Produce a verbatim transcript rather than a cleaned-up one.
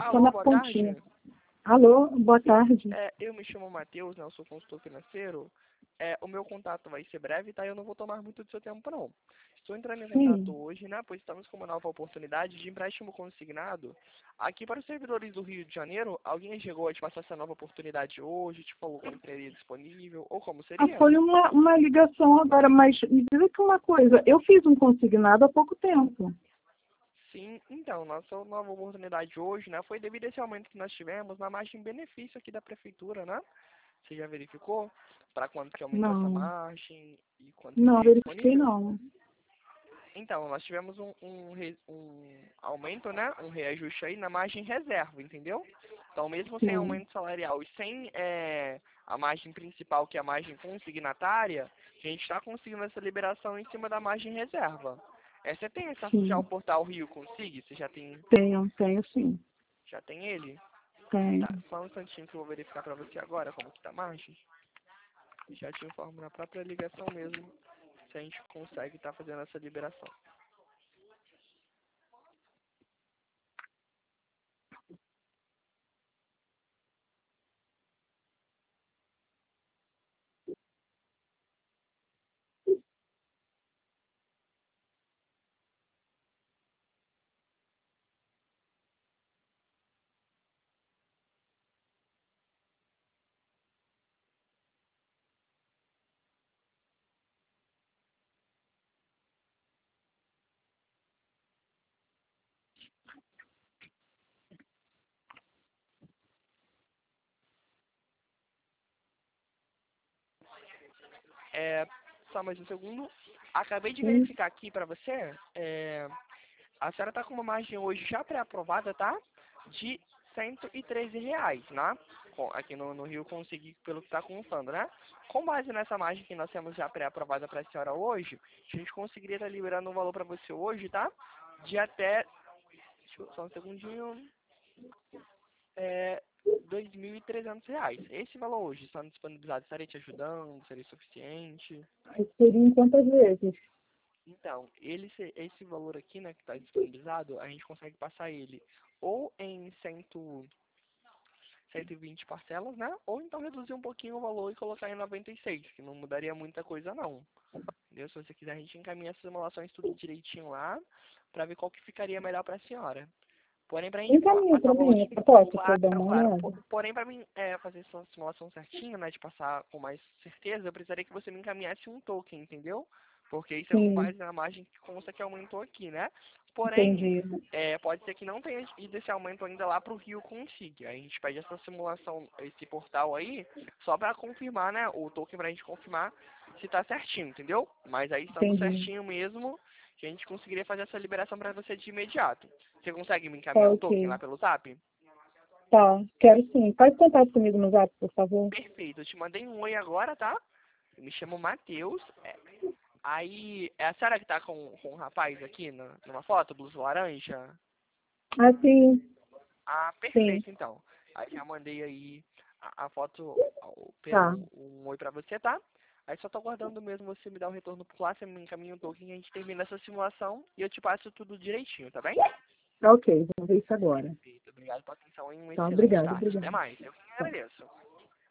só Alô, na boa pontinha. tarde. Alô, boa tarde. É, eu me chamo Matheus, né? Eu sou consultor financeiro. É, o meu contato vai ser breve, tá? Eu não vou tomar muito do seu tempo, não. Estou entrando em contato Sim. hoje, né? Pois estamos com uma nova oportunidade de empréstimo consignado. Aqui para os servidores do Rio de Janeiro, alguém chegou a te passar essa nova oportunidade hoje, te falou quando seria disponível, ou como Ah, seria? foi uma, uma ligação agora, mas me diz aqui uma coisa. Eu fiz um consignado há pouco tempo. Sim, então, nossa nova oportunidade hoje, né? Foi devido a esse aumento que nós tivemos na margem benefício aqui da prefeitura, né? Você já verificou para quanto que aumentou essa Não, margem e quanto não seria verifiquei disponível? não. Então, nós tivemos um, um, re- um aumento, né? Um reajuste aí na margem reserva, entendeu? Então, mesmo sem Sim, aumento salarial e sem eh, a margem principal, que é a margem consignatária, a gente está conseguindo essa liberação em cima da margem reserva. Eh, você tem acesso já ao sim. portal Rio Consigue? Você já tem, Tenho, tenho sim. já tem ele? Tenho. Tá, só um instantinho que eu vou verificar para você agora como que tá a margem. Já te informo na própria ligação mesmo, se a gente consegue estar fazendo essa liberação. É, só mais um segundo. Acabei de Sim, verificar aqui para você. É, a senhora está com uma margem hoje já pré-aprovada, tá? De cento e treze reais, né? Com- Aqui no, no Rio consegui pelo que está constando, né? Com base nessa margem que nós temos já pré-aprovada para a senhora hoje, a gente conseguiria estar liberando um valor para você hoje, tá? De até. Deixa eu, só um segundinho. É, dois mil e trezentos reais. Esse valor hoje, estando disponibilizado, estaria te ajudando? Seria suficiente? mas seria em quantas vezes? Então, ele, se- esse valor aqui, né, que está disponibilizado, a gente consegue passar ele ou em cem, cento e vinte parcelas, né? Ou então reduzir um pouquinho o valor e colocar em noventa e seis, que não mudaria muita coisa não. Entendeu? Se você quiser, a gente encaminha as simulações tudo direitinho lá, para ver qual que ficaria melhor para a senhora. Porém, para a gente pa- Encaminha passar para o valor mim, de... essa foto para eu dar Claro, uma claro. olhada. Po- Porém, para mim é, fazer essa simulação certinha, né, de passar com mais certeza, eu precisaria que você me encaminhasse um token, entendeu? Porque isso é com Sim, base na margem que consta que aumentou aqui, né? Porém, entendi. é, pode ser que não tenha ido esse aumento ainda lá para o Rio Consigue. A gente pede essa simulação, esse portal aí, só para confirmar, né, o token para a gente confirmar se tá certinho, entendeu? Mas aí estando Entendi. certinho mesmo, que a gente conseguiria fazer essa liberação para você de imediato. Você consegue me Tá encaminhar o token lá ok. pelo Zap? Tá, quero sim. Faz contato comigo no Zap, por favor. Perfeito, eu te mandei um oi agora, tá? Eu me chamo Matheus. É, aí, é a senhora que tá com, com um rapaz aqui na, numa foto, blusa laranja? Ah, sim, Ah, sim. perfeito, então. Aí já mandei aí a, a foto, o- Tá, um, um oi pra você, tá? Aí só tô aguardando mesmo você me dar o retorno por lá, você me encaminha um token, a gente termina essa simulação e eu te passo tudo direitinho, tá bem? tá ok. Vou ver isso agora. Perfeito, obrigado pela atenção e uma Tá, excelente obrigado, tarde. Até obrigado. mais, eu que Tá. agradeço.